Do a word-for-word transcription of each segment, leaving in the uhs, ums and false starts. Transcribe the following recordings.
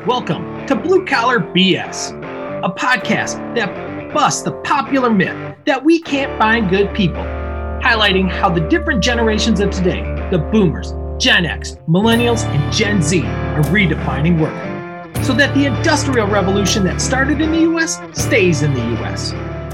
Welcome to Blue Collar B S, a podcast that busts the popular myth that we can't find good people, highlighting how the different generations of today, the boomers, Gen X, millennials, and Gen Z, are redefining work, so that the industrial revolution that started in the U S stays in the U S.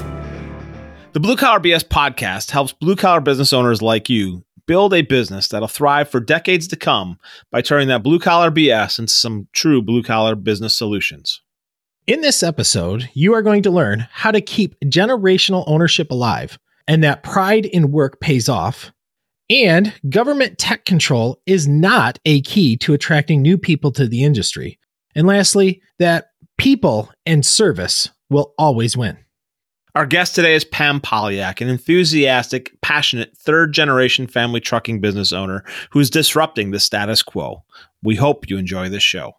The Blue Collar B S podcast helps blue-collar business owners like you build a business that'll thrive for decades to come by turning that blue-collar B S into some true blue-collar business solutions. In this episode, you are going to learn how to keep generational ownership alive, and that pride in work pays off, and government tech control is not a key to attracting new people to the industry. And lastly, that people and service will always win. Our guest today is Pam Polyak, an enthusiastic, passionate third-generation family trucking business owner who is disrupting the status quo. We hope you enjoy this show.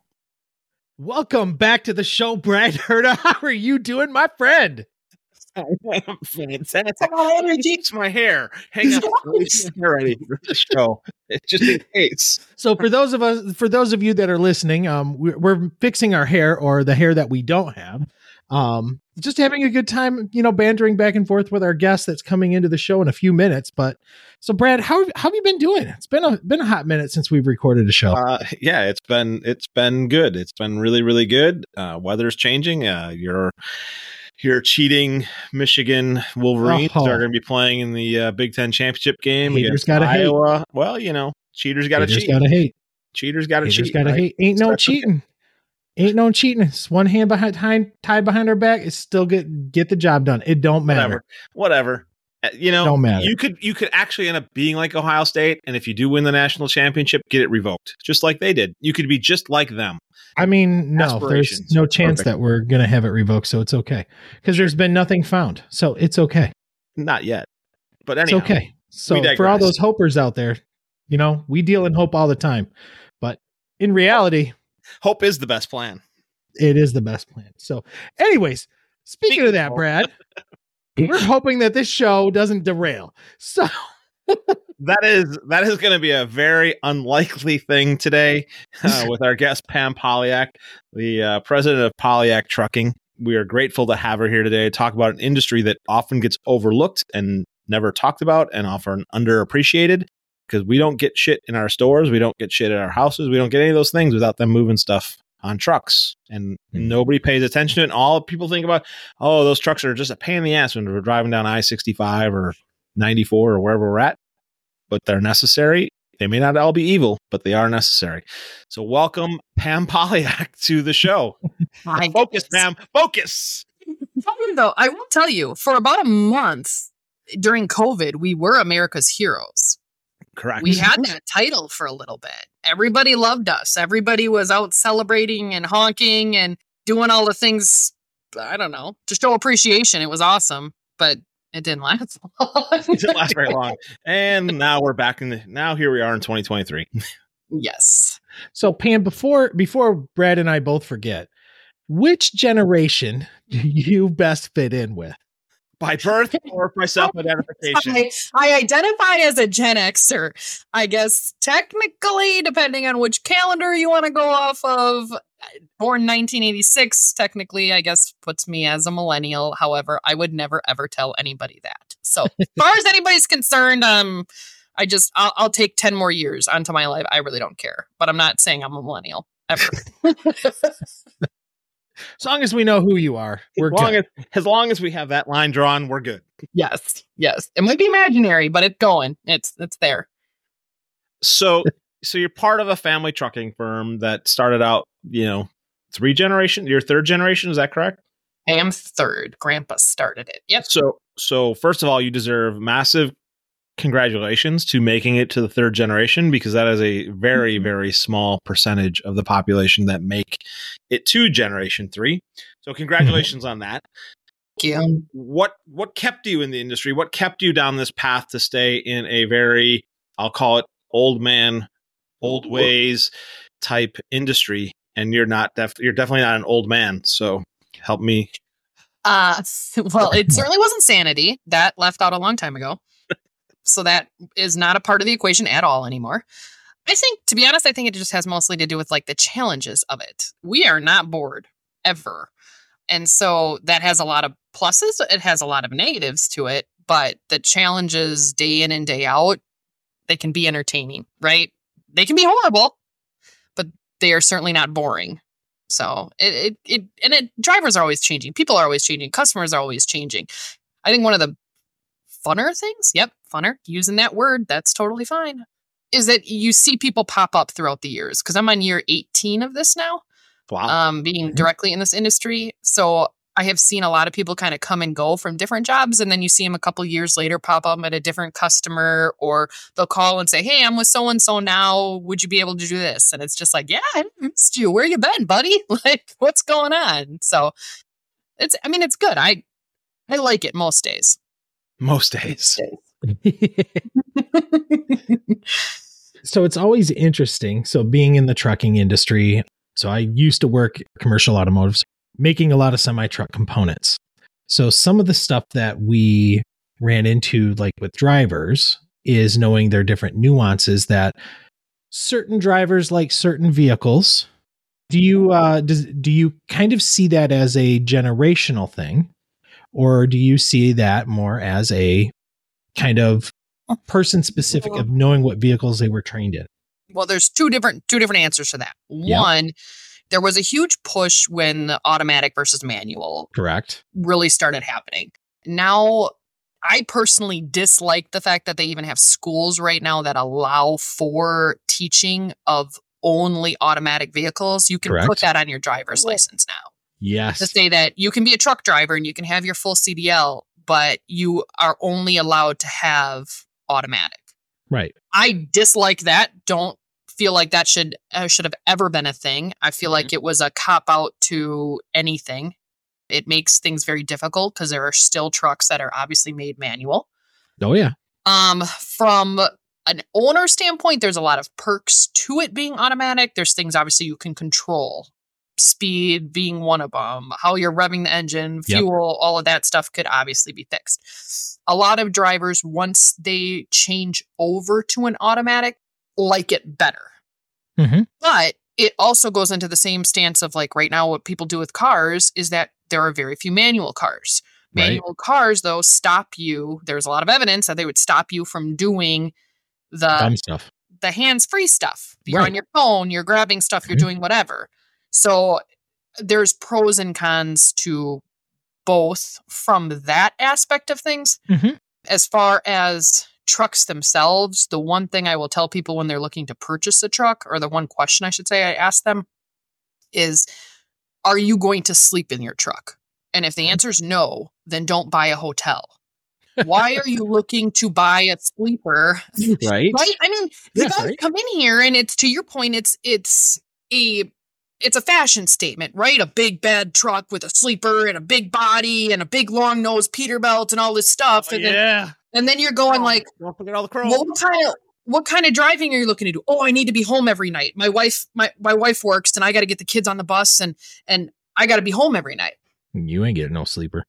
Welcome back to the show, Brad Herda. How are you doing, my friend? I'm fantastic. It's my hair. Hang on, hair ready for the show. It's just in case. So, for those of us, for those of you that are listening, um, we're, we're fixing our hair, or the hair that we don't have. Um, just having a good time, you know, bantering back and forth with our guest that's coming into the show in a few minutes. But so, Brad, how, how have you been doing? It's been a been a hot minute since we've recorded a show. Uh, yeah, it's been it's been good. It's been really really good. Uh, weather's changing. Uh, you're Your cheating Michigan Wolverines oh. are going to be playing in the uh, Big Ten championship game Haters against gotta Iowa. Hate. Well, you know, cheaters got to cheat. Gotta hate. Cheaters got to cheat. Gotta right? hate. Ain't no Start cheating. Ain't no cheating. It's one hand behind, behind tied behind our back. It's still get get the job done. It don't matter. Whatever. Whatever. You know, don't matter. you could you could actually end up being like Ohio State, and if you do win the national championship, get it revoked, just like they did. You could be just like them. I mean, no, there's no chance Perfect. that we're going to have it revoked, so it's okay. Because there's been nothing found, so it's okay. Not yet, but anyhow, it's okay. So for all those hopers out there, you know, we deal in hope all the time, but in reality, hope is the best plan. It is the best plan. So, anyways, speaking, speaking of that, of Brad, we're hoping that this show doesn't derail. So. That is that is going to be a very unlikely thing today uh, with our guest, Pam Polyak, the uh, president of Polyak Trucking. We are grateful to have her here today to talk about an industry that often gets overlooked and never talked about and often underappreciated, because we don't get shit in our stores. We don't get shit at our houses. We don't get any of those things without them moving stuff on trucks. And mm-hmm. nobody pays attention to it. And all people think about, oh, those trucks are just a pain in the ass when we're driving down I sixty-five or ninety-four or wherever we're at. But they're necessary. They may not all be evil, but they are necessary. So welcome, Pam Polyak, to the show. I Focus, Pam. Focus. Though I will tell you, for about a month during COVID, we were America's heroes. Correct. We had that title for a little bit. Everybody loved us. Everybody was out celebrating and honking and doing all the things, I don't know, to show appreciation. It was awesome, but it didn't last long. It didn't last very long. And now we're back in the, now here we are in twenty twenty-three. Yes. So Pam, before, before Brad and I both forget, which generation do you best fit in with? By birth or by self-identification? I, I identify as a Gen Xer, I guess, technically, depending on which calendar you want to go off of. Born nineteen eighty-six, technically, I guess, puts me as a millennial. However, I would never, ever tell anybody that. So as far as anybody's concerned, um, I just, I'll, I'll take ten more years onto my life. I really don't care. But I'm not saying I'm a millennial, ever. As long as we know who you are, we're as long good. As, as long as we have that line drawn, we're good. Yes, yes. It might be imaginary, but it's going. It's it's there. So, so you're part of a family trucking firm that started out, you know, three generations. Your third generation, is that correct? I am third. Grandpa started it. Yep. So, so first of all, you deserve massive congratulations to making it to the third generation, because that is a very, very small percentage of the population that make it to generation three. So congratulations on that. Thank you. What, what kept you in the industry? What kept you down this path to stay in a very, I'll call it old man, old ways type industry? And you're not, def- you're definitely not an old man. So help me. Uh, well, it certainly wasn't sanity. That left out a long time ago. So that is not a part of the equation at all anymore. I think, to be honest, I think it just has mostly to do with like the challenges of it. We are not bored ever. And so that has a lot of pluses. It has a lot of negatives to it, but the challenges day in and day out, they can be entertaining, right? They can be horrible, but they are certainly not boring. So it, it, it and it, drivers are always changing. People are always changing. Customers are always changing. I think one of the funner things, yep, funner, using that word, that's totally fine, is that you see people pop up throughout the years. Because I'm on year eighteen of this now. Wow. Um, being Mm-hmm. directly in this industry. So I have seen a lot of people kind of come and go from different jobs. And then you see them a couple years later pop up at a different customer, or they'll call and say, hey, I'm with so-and-so now. Would you be able to do this? And it's just like, yeah, I missed you. Where you been, buddy? Like, what's going on? So it's, I mean, it's good. I, I like it most days. Most days. So it's always interesting. So being in the trucking industry, so I used to work commercial automotives, making a lot of semi-truck components. So some of the stuff that we ran into, like with drivers, is knowing their different nuances that certain drivers like certain vehicles. Do you uh, does, do you kind of see that as a generational thing, or do you see that more as a kind of person specific of knowing what vehicles they were trained in? Well, there's two different two different answers to that. Yep. One, there was a huge push when the automatic versus manual Correct. really started happening. Now, I personally dislike the fact that they even have schools right now that allow for teaching of only automatic vehicles. You can Correct. put that on your driver's license now. Yes. To say that you can be a truck driver and you can have your full C D L, but you are only allowed to have automatic. Right. I dislike that. Don't feel like that should uh, should have ever been a thing. I feel like it was a cop out to anything. It makes things very difficult because there are still trucks that are obviously made manual. Oh yeah. Um, from an owner standpoint, there's a lot of perks to it being automatic. There's things obviously you can control. Speed being one of them, how you're revving the engine, Yep. fuel, all of that stuff could obviously be fixed. A lot of drivers, once they change over to an automatic, like it better. Mm-hmm. But it also goes into the same stance of like right now, what people do with cars is that there are very few manual cars. Right. Manual cars, though, stop you. There's a lot of evidence that they would stop you from doing the Dumb stuff. the hands-free stuff. You're Right. on your phone, you're grabbing stuff, you're Mhm. doing whatever. So there's pros and cons to both from that aspect of things. Mhm. As far as trucks themselves, the one thing I will tell people when they're looking to purchase a truck, or the one question I should say I ask them, is, are you going to sleep in your truck? And if the answer is no, then don't buy a hotel. Why are you looking to buy a sleeper? Right. Right? I mean, the Yeah, guys right. come in here and it's, to your point, it's it's a it's a fashion statement, right? A big bad truck with a sleeper and a big body and a big long nose Peterbilt and all this stuff. Oh, and then yeah. and then you're going like, Don't forget all the chrome. well, what kind of what kind of driving are you looking to do? Oh, I need to be home every night. My wife, my my wife works and I gotta get the kids on the bus and and I gotta be home every night. You ain't getting no sleeper.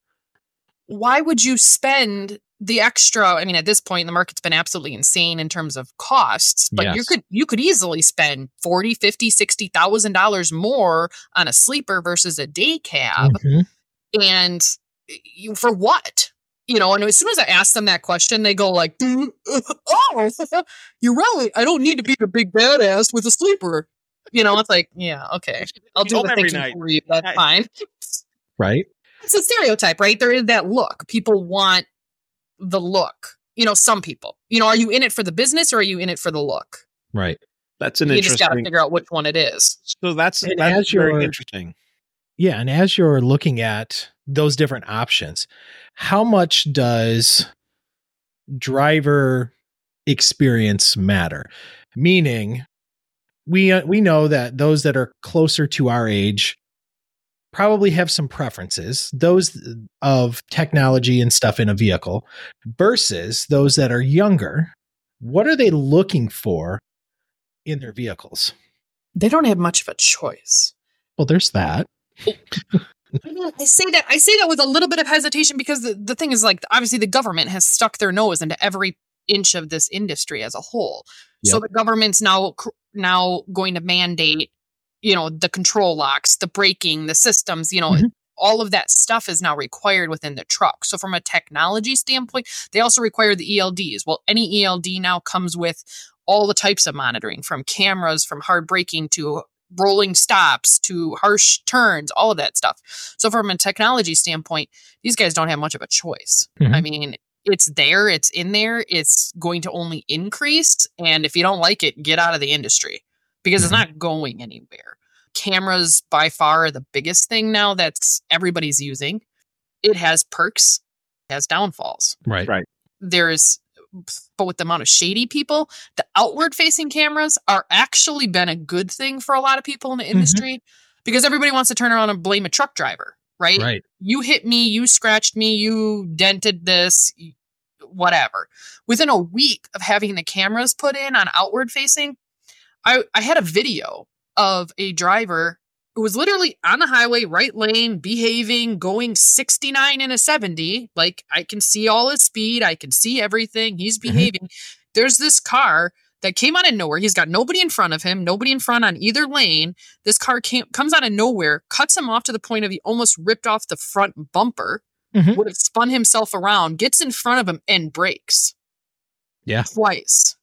Why would you spend the extra? I mean, at this point, the market's been absolutely insane in terms of costs, but you Yes. could you could easily spend forty, fifty, sixty thousand dollars more on a sleeper versus a day cab. Mhm. And you, for what? You know, and as soon as I ask them that question, they go like, "Mm, oh, you're right. I don't need to be the big badass with a sleeper." You know, it's like, yeah, okay. I'll Be do home the every thinking night. for you. That's Nice. fine. Right. It's a stereotype, right? There is that look. People want the look. You know, some people. You know, are you in it for the business or are you in it for the look? Right. That's an You just got to interesting. figure out which one it is. So that's And that's as very you're- interesting. Yeah. And as you're looking at those different options, how much does driver experience matter? Meaning, we uh, we know that those that are closer to our age probably have some preferences, those of technology and stuff in a vehicle, versus those that are younger. What are they looking for in their vehicles? They don't have much of a choice. Well, there's that. I mean, I say that I say that with a little bit of hesitation because the, the thing is, like, obviously the government has stuck their nose into every inch of this industry as a whole. Yep. So the government's now now going to mandate, you know, the control locks, the braking, the systems, you know, mm-hmm. all of that stuff is now required within the truck. So from a technology standpoint, they also require the E L Ds. Well, any E L D now comes with all the types of monitoring, from cameras, from hard braking to rolling stops to harsh turns, all of that stuff. So from a technology standpoint, these guys don't have much of a choice. Mm-hmm. I mean, it's there, it's in there, it's going to only increase. And if you don't like it, get out of the industry because mm-hmm. it's not going anywhere. Cameras by far are the biggest thing now that's everybody's using. It has perks, it has downfalls. Right. Right. There's But with the amount of shady people, the outward-facing cameras are actually been a good thing for a lot of people in the industry mm-hmm. because everybody wants to turn around and blame a truck driver, right? Right. You hit me, you scratched me, you dented this, whatever. Within a week of having the cameras put in on outward-facing, I, I had a video of a driver who was literally on the highway, right lane, behaving, going sixty-nine in a seventy. Like, I can see all his speed. I can see everything. He's behaving. Mm-hmm. There's this car that came out of nowhere. He's got nobody in front of him, nobody in front on either lane. This car came, comes out of nowhere, cuts him off to the point of he almost ripped off the front bumper, mm-hmm. would have spun himself around, gets in front of him, and brakes. Yeah. Twice.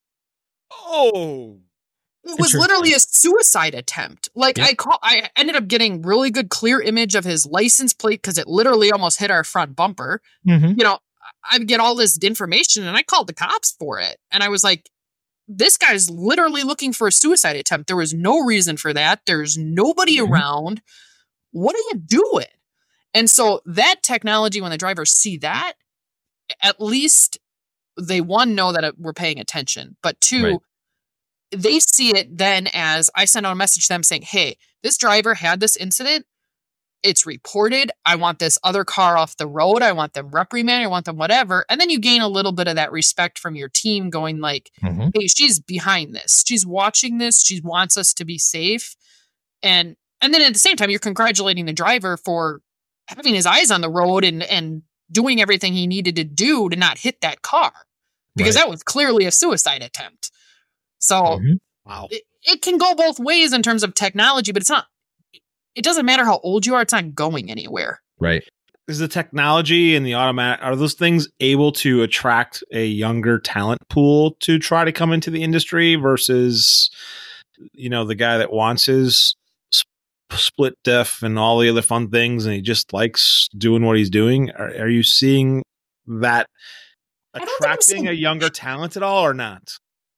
Oh, it was literally a suicide attempt. Like yep. I call, I ended up getting really good clear image of his license plate because it literally almost hit our front bumper. Mm-hmm. You know, I get all this information and I called the cops for it. And I was like, this guy's literally looking for a suicide attempt. There was no reason for that. There's nobody mm-hmm. around. What are you doing? And so that technology, when the drivers see that, at least they, one, know that we're paying attention, but two, right. they see it then as I send out a message to them saying, hey, this driver had this incident. It's reported. I want this other car off the road. I want them reprimanded. I want them whatever. And then you gain a little bit of that respect from your team going like, mm-hmm. hey, she's behind this. She's watching this. She wants us to be safe. And and then at the same time, you're congratulating the driver for having his eyes on the road and, and doing everything he needed to do to not hit that car. Because right. that was clearly a suicide attempt. So mm-hmm. wow. it, it can go both ways in terms of technology, but it's not, it doesn't matter how old you are. It's not going anywhere. Right. Is the technology and the automatic, are those things able to attract a younger talent pool to try to come into the industry versus, you know, the guy that wants his sp- split diff and all the other fun things and he just likes doing what he's doing? Are, are you seeing that attracting a younger talent at all or not?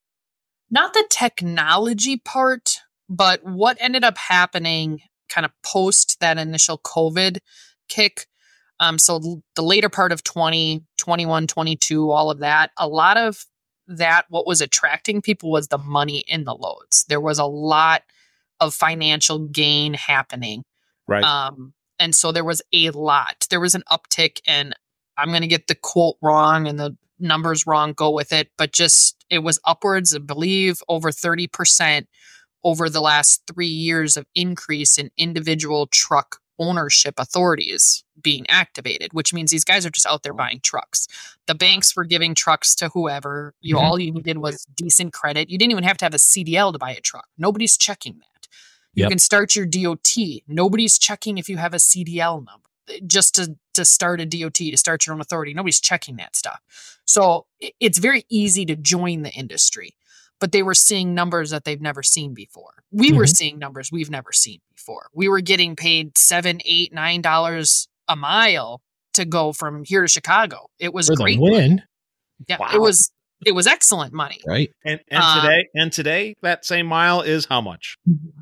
Not the technology part, but what ended up happening kind of post that initial COVID kick. Um, so l- the later part of twenty, twenty-one, twenty-two, all of that, a lot of that, what was attracting people was the money in the loads. There was a lot of financial gain happening. Right. Um, and so there was a lot. There was an uptick, and I'm going to get the quote wrong and the numbers wrong, go with it, but just it was upwards, I believe, over thirty percent over the last three years of increase in individual truck ownership authorities being activated, which means these guys are just out there buying trucks. The banks were giving trucks to whoever. You mm-hmm. all you needed was decent credit. You didn't even have to have a C D L to buy a truck. Nobody's checking that. You yep. can start your D O T. Nobody's checking if you have a C D L number. Just to, to start a D O T, to start your own authority. Nobody's checking that stuff. So it's very easy to join the industry, but they were seeing numbers that they've never seen before. We mm-hmm. were seeing numbers we've never seen before. We were getting paid seven, eight, nine dollars a mile to go from here to Chicago. It was For great. The win. Yeah, wow. it was it was excellent money. Right. And and um, today and today that same mile is how much?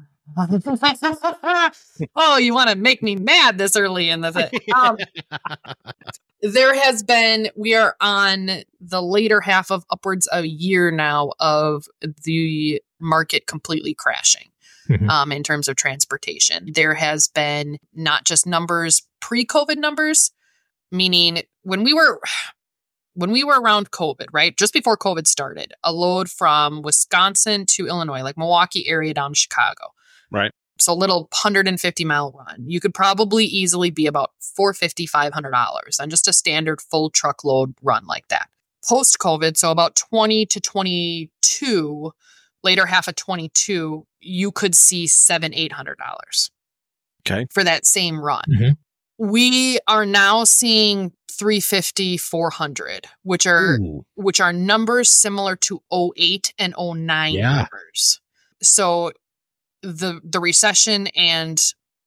Oh, you want to make me mad this early in the thing. Um, there has been, we are on the later half of upwards of a year now of the market completely crashing mm-hmm. um, in terms of transportation. There has been not just numbers, pre-COVID numbers, meaning when we were... When we were around COVID, right, just before COVID started, a load from Wisconsin to Illinois, like Milwaukee area down to Chicago. Right. So a little one hundred fifty mile run. You could probably easily be about four hundred fifty dollars, five hundred dollars on just a standard full truckload run like that. post-COVID, so about twenty to twenty-two, later half of twenty-two, you could see seven, eight hundred dollars. Okay. For that same run. Mhm. We are now seeing three fifty, four hundred, which are Ooh. which are numbers similar to oh eight and oh nine Yeah. numbers. So the the recession and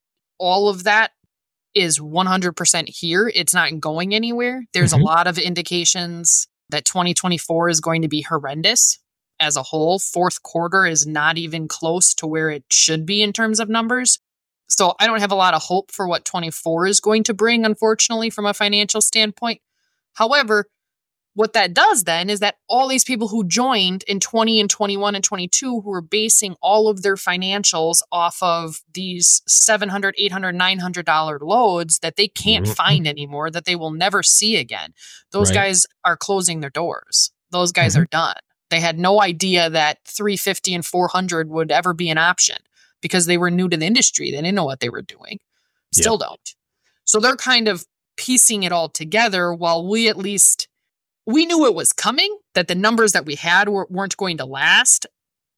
all of that is one hundred percent here. It's not going anywhere. There's Mhm. a lot of indications that twenty twenty-four is going to be horrendous as a whole. Fourth quarter is not even close to where it should be in terms of numbers. So I don't have a lot of hope for what twenty-four is going to bring, unfortunately, from a financial standpoint. However, what that does then is that all these people who joined in twenty and twenty-one and twenty-two, who were basing all of their financials off of these seven hundred dollars, eight hundred dollars, nine hundred dollars loads that they can't Mhm. find anymore, that they will never see again. Those Right. guys are closing their doors. Those guys Mhm. are done. They had no idea that three fifty and four hundred would ever be an option because they were new to the industry. They didn't know what they were doing. Still don't. So they're kind of piecing it all together while we at least, we knew it was coming, that the numbers that we had were, weren't going to last.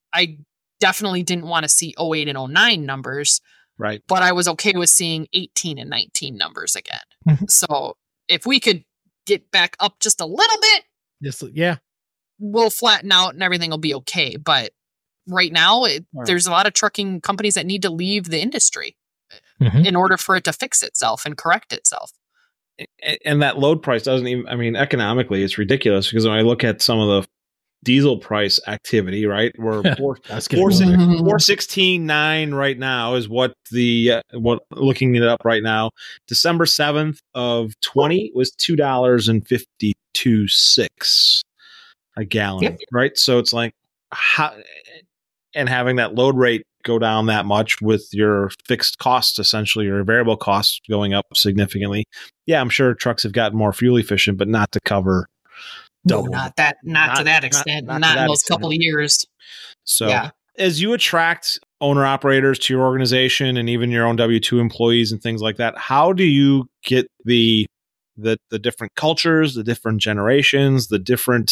I definitely didn't want to see oh eight and oh nine numbers, Right. but I was okay with seeing eighteen and nineteen numbers again. Mhm. So if we could get back up just a little bit, Just, yeah. we'll flatten out and everything will be okay. But right now, it, Right. there's a lot of trucking companies that need to leave the industry Mhm. in order for it to fix itself and correct itself. A- And that load price doesn't even, I mean, economically, it's ridiculous because when I look at some of the diesel price activity, right, we're four, That's four, good. six, Mhm. four sixteen nine right now is what the, uh, what looking it up right now, December seventh of twenty was two dollars and fifty-two cents a gallon, Yep. right? So it's like, how, and having that load rate go down that much with your fixed costs, essentially, your variable costs going up significantly. Yeah, I'm sure trucks have gotten more fuel efficient, but not to cover No, double. not that, not, Not- to that not- extent, not not, to in that those extent. couple of years. So Yeah. as you attract owner operators to your organization and even your own W two employees and things like that, how do you get the the the different cultures, the different generations, the different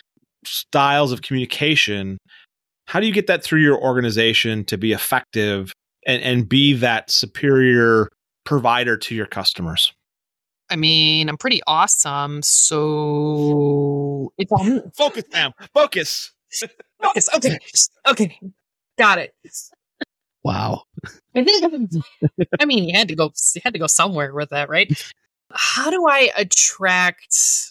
styles of communication? How do you get that through your organization to be effective and, and be that superior provider to your customers? I mean, I'm pretty awesome. So it's on Focus, Pam. Focus. focus. Okay. Okay. Got it. Wow. I think, I mean, you had to go, you had to go somewhere with that, right? How do I attract?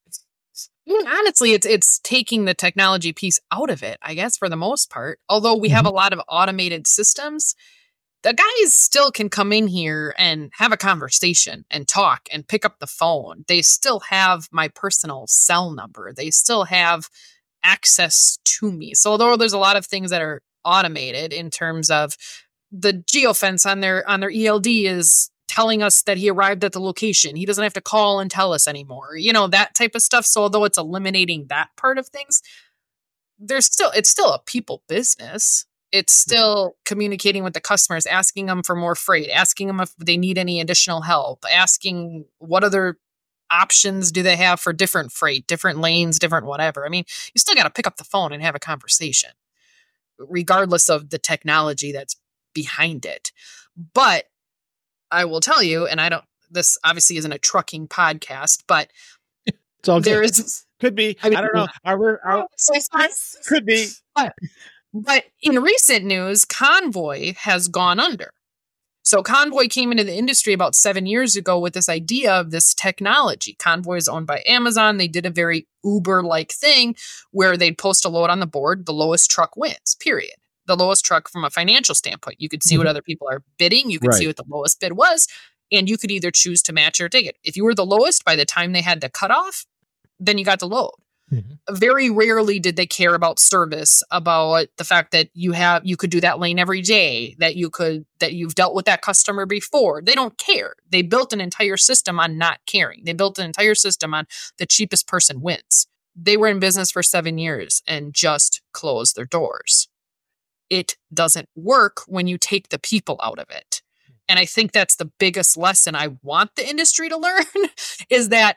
I mean, honestly, it's it's taking the technology piece out of it, I guess, for the most part. Although we have a lot of automated systems, the guys still can come in here and have a conversation and talk and pick up the phone. They still have my personal cell number. They still have access to me. So although there's a lot of things that are automated in terms of the geofence on their on their E L D is telling us that he arrived at the location. He doesn't have to call and tell us anymore. You know, that type of stuff. So although it's eliminating that part of things, there's still it's still a people business. It's still communicating with the customers, asking them for more freight, asking them if they need any additional help, asking what other options do they have for different freight, different lanes, different whatever. I mean, you still got to pick up the phone and have a conversation, regardless of the technology that's behind it. But I will tell you, and I don't, this obviously isn't a trucking podcast, but It's all good. there is, Could be. I mean- I don't know. Are we, are, could be. but in recent news, Convoy has gone under. So Convoy came into the industry about seven years ago with this idea of this technology. Convoy is owned by Amazon. They did a very Uber-like thing where they'd post a load on the board. The lowest truck wins, period. The lowest truck from a financial standpoint. You could see what other people are bidding. You could see Right. what the lowest bid was. And you could either choose to match or take it. If you were the lowest by the time they had the cutoff, then you got the load. Mhm. Very rarely did they care about service, about the fact that you have you could do that lane every day, that you could that you've dealt with that customer before. They don't care. They built an entire system on not caring. They built an entire system on the cheapest person wins. They were in business for seven years and just closed their doors. It doesn't work when you take the people out of it. And I think that's the biggest lesson I want the industry to learn is that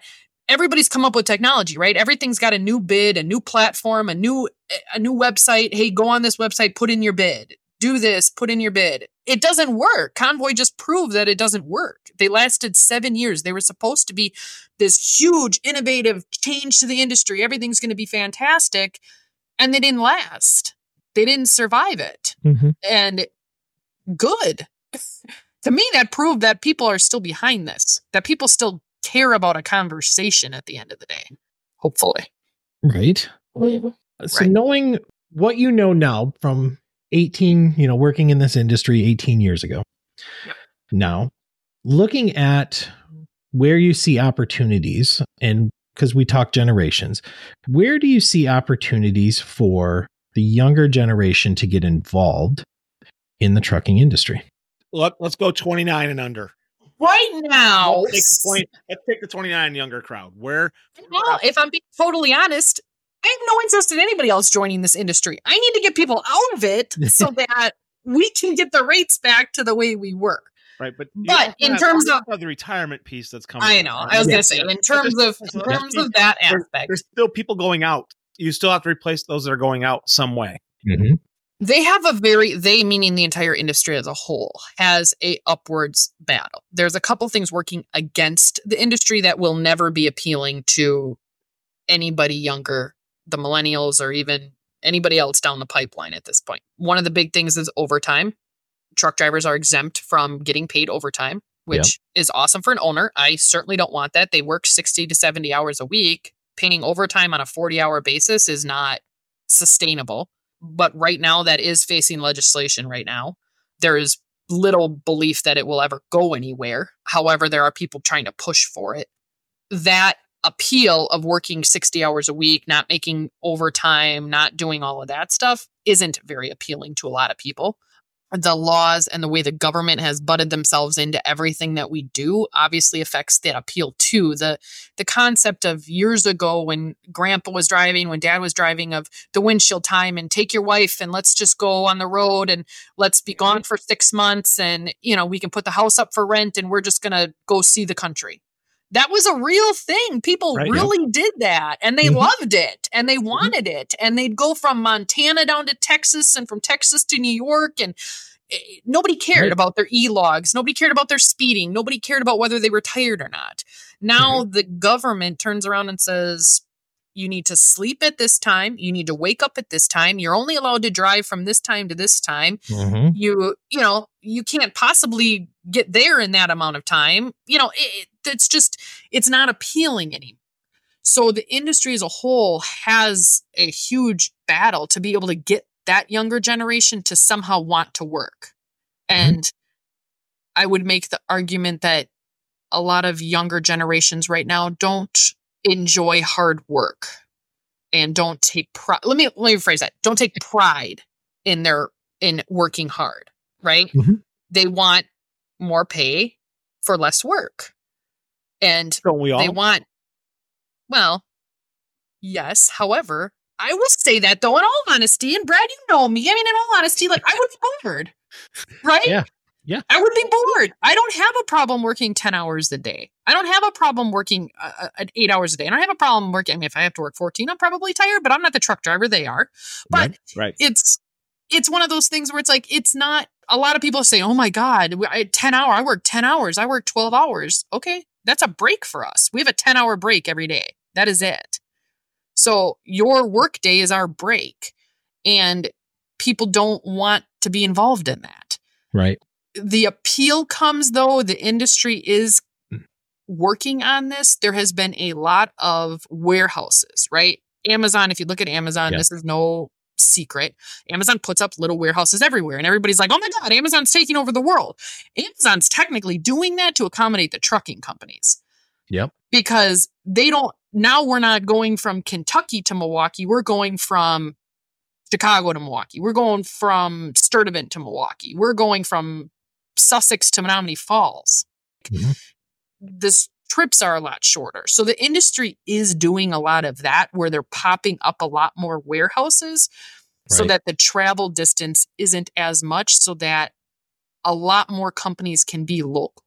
everybody's come up with technology, right? Everything's got a new bid, a new platform, a new a new website. Hey, go on this website, put in your bid. Do this, put in your bid. It doesn't work. Convoy just proved that it doesn't work. They lasted seven years. They were supposed to be this huge, innovative change to the industry. Everything's going to be fantastic. And they didn't last. They didn't survive it. Mm-hmm. And good. To me, that proved that people are still behind this, that people still care about a conversation at the end of the day. Hopefully. Right. So Right. knowing what you know now from eighteen, you know, working in this industry eighteen years ago. Yep. Now, looking at where you see opportunities, and because we talk generations, where do you see opportunities for the younger generation to get involved in the trucking industry? Let, let's go twenty-nine and under. Right now, Let's take the twenty, let's take the twenty-nine and younger crowd. Where? well, if I'm being totally honest, I have no interest in anybody else joining this industry. I need to get people out of it so that we can get the rates back to the way we were. Right, but you But also in have- terms you of- also have the retirement piece that's coming. I up, know. right? I was Yeah. going to say, in terms of in There's- terms of that there's- aspect, There's still people going out. You still have to replace those that are going out some way. Mm-hmm. they have a very they meaning the entire industry as a whole has a upwards battle. There's a couple things working against the industry that will never be appealing to anybody younger, the millennials, or even anybody else down the pipeline at this point. One of the big things is overtime. Truck drivers are exempt from getting paid overtime, which is awesome for an owner. I certainly don't want that. They work sixty to seventy hours a week. Paying overtime on a forty hour basis is not sustainable. But right now, that is facing legislation right now. There is little belief that it will ever go anywhere. However, there are people trying to push for it. That appeal of working sixty hours a week, not making overtime, not doing all of that stuff isn't very appealing to a lot of people. The laws and the way the government has butted themselves into everything that we do obviously affects that appeal too. The the concept of years ago when grandpa was driving, when dad was driving, of the windshield time and take your wife and let's just go on the road and let's be gone for six months and, you know, we can put the house up for rent and we're just going to go see the country. That was a real thing. People Right, really did that and they Mhm. loved it and they wanted it. And they'd go from Montana down to Texas and from Texas to New York. And eh, nobody cared Right. about their e-logs. Nobody cared about their speeding. Nobody cared about whether they were tired or not. Now the government turns around and says, you need to sleep at this time. You need to wake up at this time. You're only allowed to drive from this time to this time. Mm-hmm. You, you know, you can't possibly get there in that amount of time. You know, it, it's just, it's not appealing anymore. So the industry as a whole has a huge battle to be able to get that younger generation to somehow want to work. And I would make the argument that a lot of younger generations right now don't enjoy hard work and don't take pride. Let me, let me rephrase that. Don't take pride in their, in working hard, right? Mhm. They want more pay for less work. And Don't we all? they want, well, yes. However, I will say that though, in all honesty, and Brad, you know me. I mean, in all honesty, like I would be bored, right? Yeah. Yeah. I would be bored. I don't have a problem working ten hours a day. I don't have a problem working uh, uh, eight hours a day. I don't have a problem working. I mean, if I have to work fourteen, I'm probably tired, but I'm not the truck driver. They are. But Right. Right. it's it's one of those things where it's like, it's not, a lot of people say, oh my God, I, ten hour, I work ten hours. I work twelve hours. Okay. That's a break for us. We have a ten hour break every day. That is it. So your work day is our break. And people don't want to be involved in that. Right. The appeal comes though, the industry is working on this. There has been a lot of warehouses, right? Amazon, if you look at Amazon, Yeah. this is no secret. Amazon puts up little warehouses everywhere and everybody's like, oh my God, Amazon's taking over the world. Amazon's technically doing that to accommodate the trucking companies. Yep. Because they don't, now we're not going from Kentucky to Milwaukee. We're going from Chicago to Milwaukee. We're going from Sturtevant to Milwaukee. We're going from Sussex to Menominee Falls. Mhm. The trips are a lot shorter. So the industry is doing a lot of that where they're popping up a lot more warehouses so Right. that the travel distance isn't as much, so that a lot more companies can be local.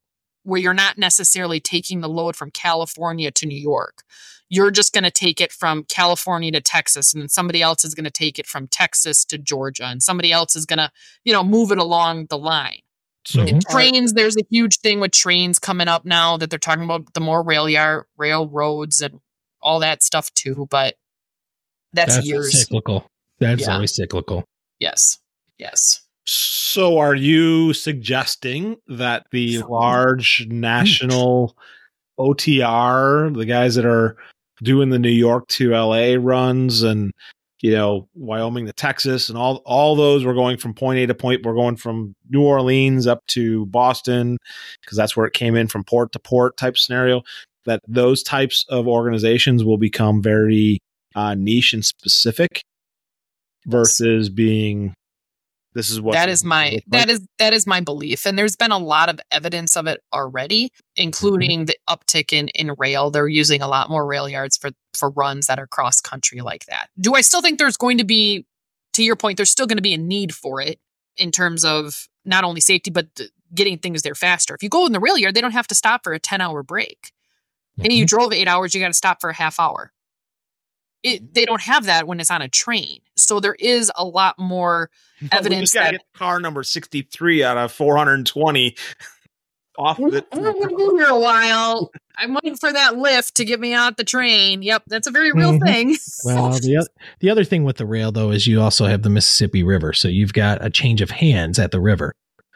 where you're not necessarily taking the load from California to New York. You're just going to take it from California to Texas, and then somebody else is going to take it from Texas to Georgia, and somebody else is going to, you know, move it along the line. So And trains, there's a huge thing with trains coming up now that they're talking about the more rail yard, railroads and all that stuff too. But that's, That's years. cyclical. That's Yeah. always cyclical. Yes. Yes. So are you suggesting that the large national O T R, the guys that are doing the New York to L A runs and, you know, Wyoming to Texas and all, all those were going from point A to point. We're going from New Orleans up to Boston because that's where it came in from port to port type scenario, that those types of organizations will become very uh, niche and specific versus being this is what that is my that is that is my belief, and there's been a lot of evidence of it already, including mm-hmm. the uptick in in rail. They're using a lot more rail yards for for runs that are cross country like that. Do I still think there's going to be, to your point, there's still going to be a need for it in terms of not only safety but th- getting things there faster. If you go in the rail yard, they don't have to stop for a ten hour break. Mm-hmm. Hey, you drove eight hours, you got to stop for a half hour. It, they don't have that when it's on a train. So there is a lot more but evidence we just gotta that get car number sixty-three out of four hundred twenty off of it. I'm gonna be here a while. I'm waiting for that lift to get me out the train. Yep, that's a very real mm-hmm. thing. Well, the other, the other thing with the rail though is you also have the Mississippi River, so you've got a change of hands at the river.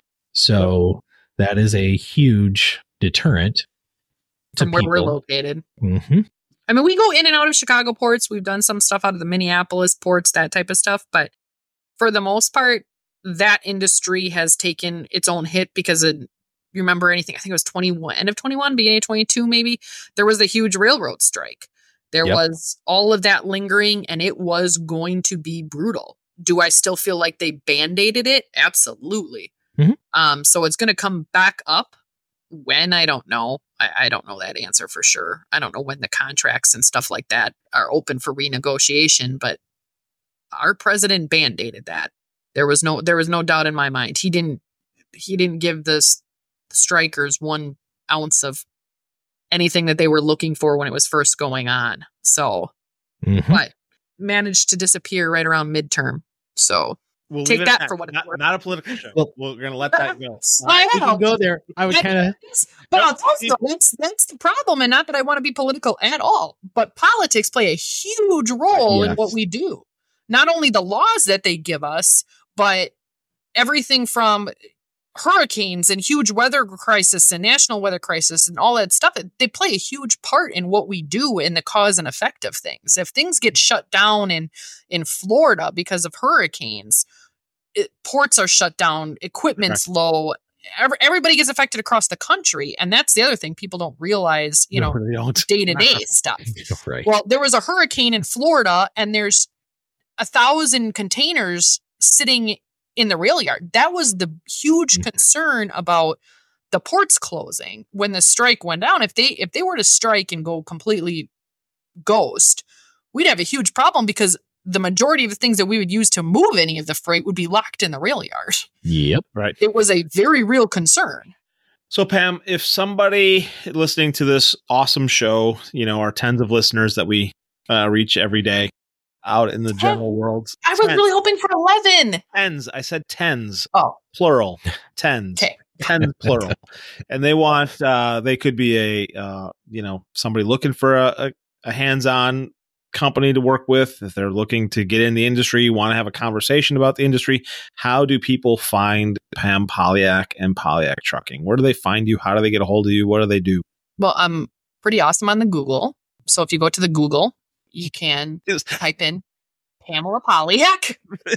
So that is a huge deterrent from where people. we're located. Mm-hmm. I mean, we go in and out of Chicago ports. We've done some stuff out of the Minneapolis ports, that type of stuff. But for the most part, that industry has taken its own hit because it, you remember anything? I think it was twenty-one, end of twenty-one, beginning of twenty-two, maybe. There was a huge railroad strike. There yep. was all of that lingering, and it was going to be brutal. Do I still feel like they band-aided it? Absolutely. Mm-hmm. Um, so it's going to come back up. When, I don't know. I, I don't know that answer for sure. I don't know when the contracts and stuff like that are open for renegotiation, but our president band-aided that. There was no there was no doubt in my mind. He didn't he didn't give the strikers one ounce of anything that they were looking for when it was first going on. So mm-hmm. but managed to disappear right around midterm. So We'll take that at for what it's not, worth. not a political show. Well, we're going to let that go. I we can go there. I would kind of, but I'll tell you, that's that's the problem, and not that I want to be political at all. But politics play a huge role yes. in what we do. Not only the laws that they give us, but everything from hurricanes and huge weather crisis and national weather crisis and all that stuff. They play a huge part in what we do in the cause and effect of things. If things get shut down in in Florida because of hurricanes. It, ports are shut down, equipment's okay. low, every, everybody gets affected across the country. And that's the other thing people don't realize, you no, know, day-to-day stuff. Right. Well, there was a hurricane in Florida and there's a thousand containers sitting in the rail yard. That was the huge mm-hmm. concern about the ports closing when the strike went down. If they if they were to strike and go completely ghost, we'd have a huge problem because the majority of the things that we would use to move any of the freight would be locked in the rail yard. Yep. Right. It was a very real concern. So, Pam, if somebody listening to this awesome show, you know, our tens of listeners that we uh, reach every day out in the general world. I was tens. really hoping for eleven. Tens. I said tens. Oh. Plural. Tens. Okay. Tens plural. And they want, uh, they could be a, uh, you know, somebody looking for a, a, a hands-on company to work with. If they're looking to get in the industry, want to have a conversation about the industry, how do people find Pam Polyak and Polyak Trucking? Where do they find you? How do they get a hold of you? What do they do? Well, I'm pretty awesome on the Google. So if you go to the Google, you can is, type in Pamela Polyak.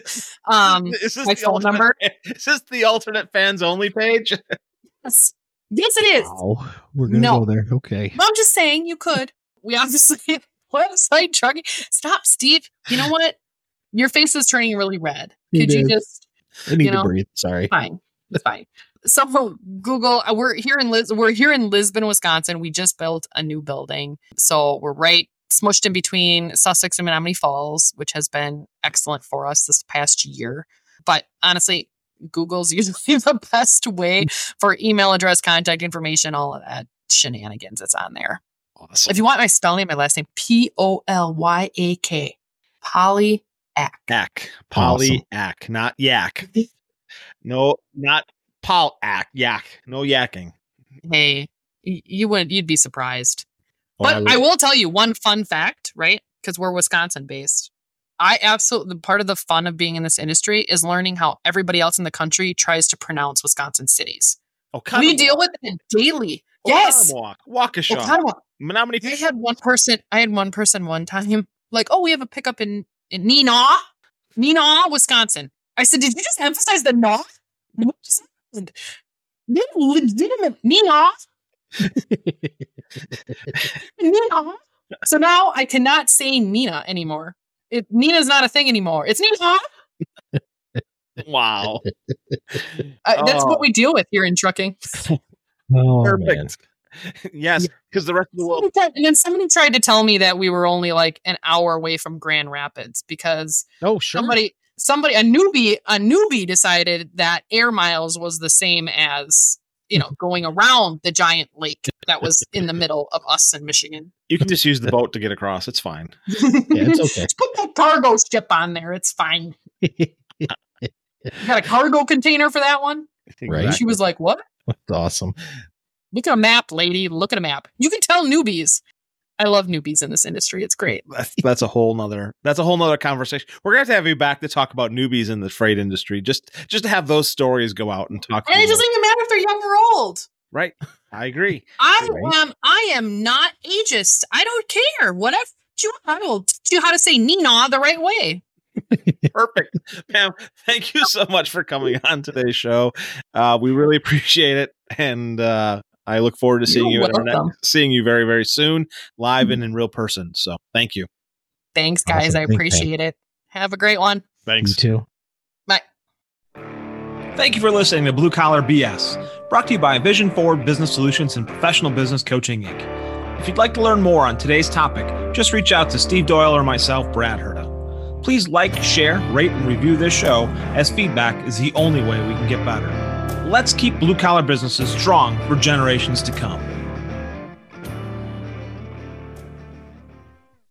Um, is this my the phone alternate, number. Is this the alternate fans only page? Yes, yes it is. Wow. We're going to no. go there. Okay. No, I'm just saying you could. We obviously... website trucking. Stop, Steve. You know what? Your face is turning really red. Could you just? I need you know, to breathe. Sorry. Fine. It's fine. So Google. We're here in Liz. We're here in Lisbon, Wisconsin. We just built a new building, so we're right smushed in between Sussex and Menominee Falls, which has been excellent for us this past year. But honestly, Google's usually the best way for email address, contact information, all of that shenanigans. It's on there. Awesome. If you want my spelling, my last name, P O L Y A K. Polyak. Ack. Polyak, not yak. No, not Polyak. Yak. No yakking. Hey, y- you wouldn't, you'd be surprised. Oh, But I would- I will tell you one fun fact, right? Because we're Wisconsin based. I absolutely, part of the fun of being in this industry is learning how everybody else in the country tries to pronounce Wisconsin cities. Oh, We deal with it daily. Yes. Walk. Waukesha. Oconomowoc. Menominee. I had one person, I had one person one time, like, oh, we have a pickup in, in Neenah, Neenah, Wisconsin. I said, did you just emphasize the "naw"? What just happened? They're legitimate Neenah. Neenah. So now I cannot say Nina anymore. It, Nina's not a thing anymore. It's Neenah. Wow. Uh, that's Oh. what we deal with here in trucking. Oh, Perfect. man. Yes, because the rest of the world. And then somebody tried to tell me that we were only like an hour away from Grand Rapids because Oh, sure. somebody, somebody, a newbie, a newbie decided that air miles was the same as, you know, going around the giant lake that was in the middle of us in Michigan. You can just use the boat to get across. It's fine. Yeah, it's okay. Just put that cargo ship on there. It's fine. You got a cargo container for that one? Right. She was like, what? That's awesome. Look at a map, lady. Look at a map. You can tell newbies. I love newbies in this industry. It's great. That's, that's a whole nother. That's a whole nother conversation. We're gonna have to have you back to talk about newbies in the freight industry. Just, just to have those stories go out and talk. And it to doesn't even matter if they're young or old. Right. I agree. I Right. am. I am not ageist. I don't care. Whatever you want, I will teach you how to say Nina the right way. Perfect. Pam, thank you so much for coming on today's show. Uh, we really appreciate it, and uh, I look forward to seeing You're you at our welcome. next, seeing you very, very soon, live and in real person. So, thank you. Thanks, guys. Awesome. I Thanks, appreciate it. Have a great one. You too. Bye. Thank you for listening to Blue Collar B S, brought to you by Vision Forward Business Solutions and Professional Business Coaching, Incorporated. If you'd like to learn more on today's topic, just reach out to Steve Doyle or myself, Brad Herda. Please like, share, rate, and review this show, as feedback is the only way we can get better. Let's keep blue collar businesses strong for generations to come.